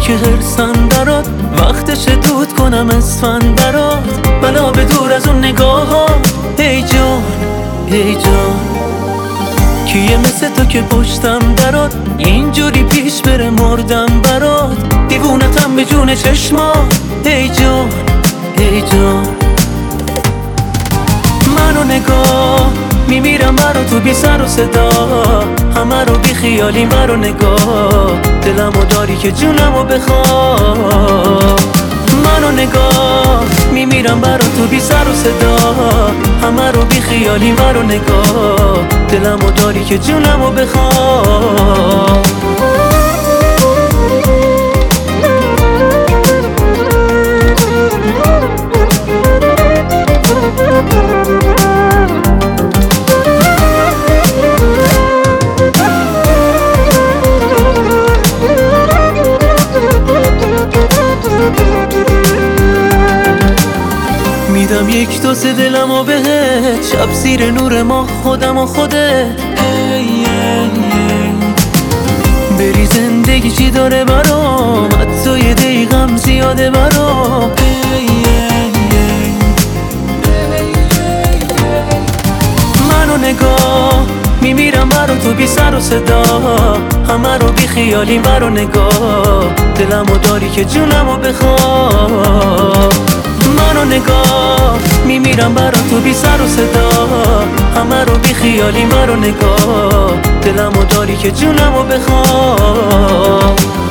که هرسن برات، وقتش دود کنم اسفند برات، بلا به دور از اون نگاه ها. ای جان ای جان، کیه مثل تو که پشتم درات، اینجوری پیش بره مردم برات، دیوونتم به جون چشما. ای جان ای جان، منو نگاه میمیرم برا تو بی سر و صدا، همه رو بی خیالی مرو نگاه، دلمو داری که جونمو بخواه. منو نگاه میمیرم برا تو بی سر و صدا، همه رو بی خیالی مرو نگاه، دلمو داری که جونمو بخواه. میدم یک دو سه دلمو بهت، شب زیر نور ماه خودم و خودت. بری زندگی چی داره برام، حتی یه دقیقم زیاده برام. منو نگاه میمیرم برا تو بی سر و صدا، همه رو بی خیالی مرو نگاه، دلمو داری که جونمو بخواه. منو نگاه میمیرم برا تو بی سر و صدا، همه رو بی خیالی مرو نگاه، دلمو داری که جونمو بخواه.